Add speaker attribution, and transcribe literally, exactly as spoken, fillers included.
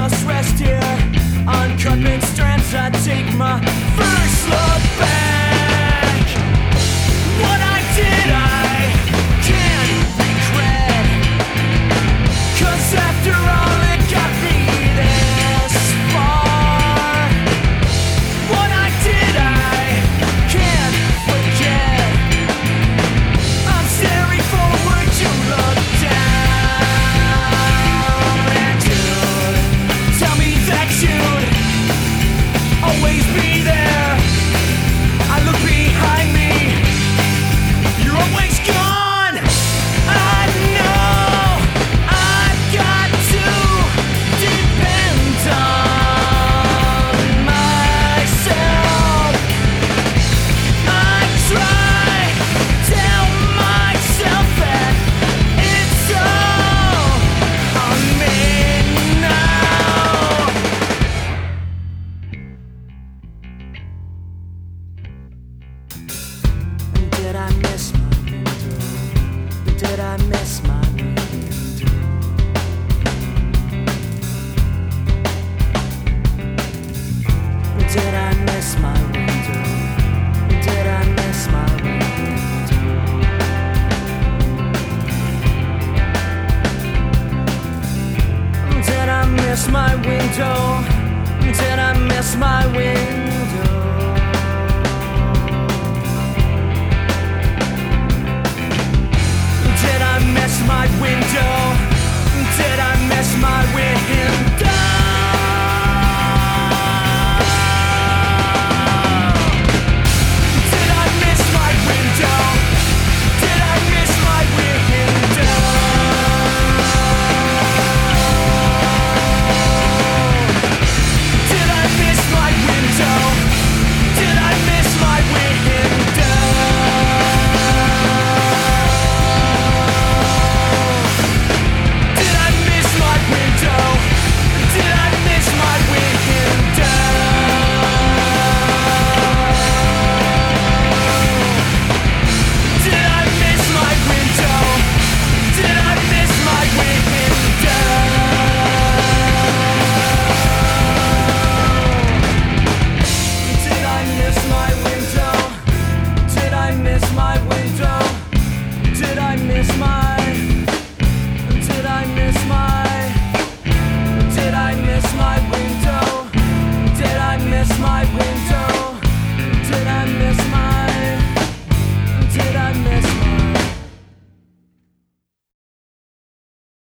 Speaker 1: just rest here on carpet strands. I take my first look back. What I did, I can't regret, 'cause after all it got me this far. What I did, I can't forget. I'm staring forward to look down. And you'd tell me that you'd always be there. I look behind me, you're always gone. I know I've got to depend on myself. I try tell myself that it's all on me now. Did I miss my window? Did I miss my window? Did I miss my window? Did I miss my window? Did I miss my window? Did I miss my window? Did I miss my window? Did I miss my window?